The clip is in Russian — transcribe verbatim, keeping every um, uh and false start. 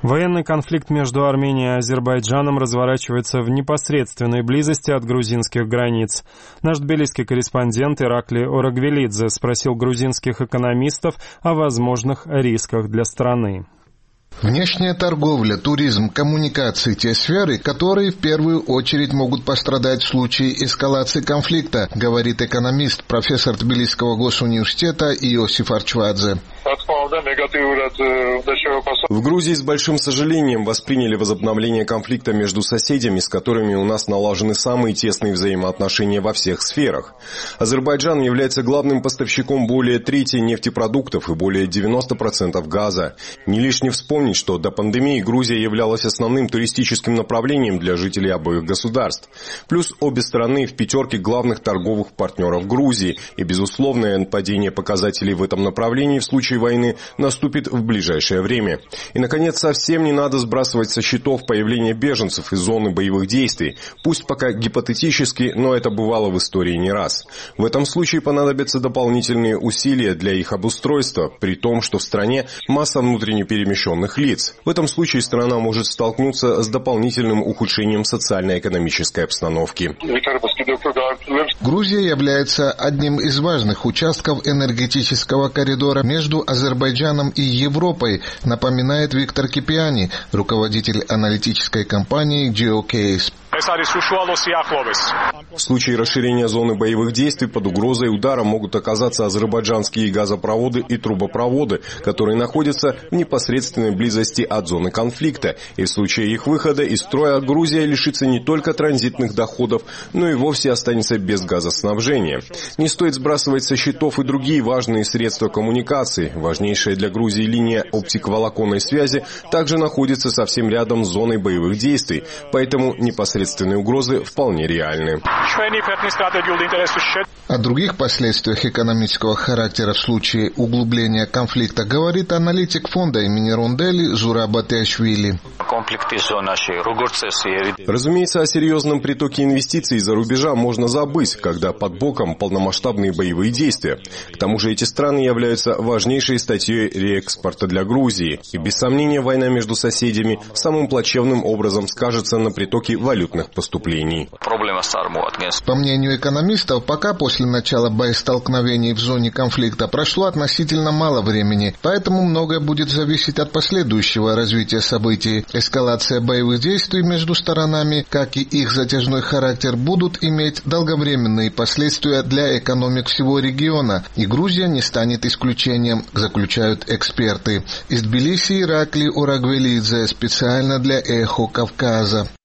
Военный конфликт между Арменией и Азербайджаном разворачивается в непосредственной близости от грузинских границ. Наш тбилисский корреспондент Иракли Орагвелидзе спросил грузинских экономистов о возможных рисках для страны. Внешняя торговля, туризм, коммуникации – те сферы, которые в первую очередь могут пострадать в случае эскалации конфликта, говорит экономист, профессор Тбилисского госуниверситета Иосиф Арчвадзе. В Грузии с большим сожалением восприняли возобновление конфликта между соседями, с которыми у нас налажены самые тесные взаимоотношения во всех сферах. Азербайджан является главным поставщиком более трети нефтепродуктов и более девяноста процентов газа. Не лишне вспомнить, что до пандемии Грузия являлась основным туристическим направлением для жителей обоих государств. Плюс обе страны в пятерке главных торговых партнеров Грузии, и безусловное падение показателей в этом направлении в случае войны наступит в ближайшее время. И, наконец, совсем не надо сбрасывать со счетов появление беженцев из зоны боевых действий. Пусть пока гипотетически, но это бывало в истории не раз. В этом случае понадобятся дополнительные усилия для их обустройства, при том, что в стране масса внутренне перемещенных лиц. В этом случае страна может столкнуться с дополнительным ухудшением социально-экономической обстановки. Грузия является одним из важных участков энергетического коридора между Азербайджаном и Европой, напоминает Виктор Кипиани, руководитель аналитической компании Geocase. В случае расширения зоны боевых действий под угрозой удара могут оказаться азербайджанские газопроводы и трубопроводы, которые находятся в непосредственной близости от зоны конфликта. И в случае их выхода из строя Грузия лишится не только транзитных доходов, но и вовсе останется без газоснабжения. Не стоит сбрасывать со счетов и другие важные средства коммуникации. Важнейшая для Грузии линия оптиковолоконной связи также находится совсем рядом с зоной боевых действий, поэтому непосредственно Следственные угрозы вполне реальны. О других последствиях экономического характера в случае углубления конфликта говорит аналитик фонда имени Рундели Зураб Атиашвили. Разумеется, о серьезном притоке инвестиций из-за рубежа можно забыть, когда под боком полномасштабные боевые действия. К тому же эти страны являются важнейшей статьей реэкспорта для Грузии. И без сомнения война между соседями самым плачевным образом скажется на притоке валютных поступлений. По мнению экономистов, пока после начала боестолкновений в зоне конфликта прошло относительно мало времени, поэтому многое будет зависеть от последующего развития событий. Эскалация боевых действий между сторонами, как и их затяжной характер, будут иметь долговременные последствия для экономик всего региона, и Грузия не станет исключением, заключают эксперты. Из Тбилиси Иракли Орагвелидзе специально для Эхо Кавказа.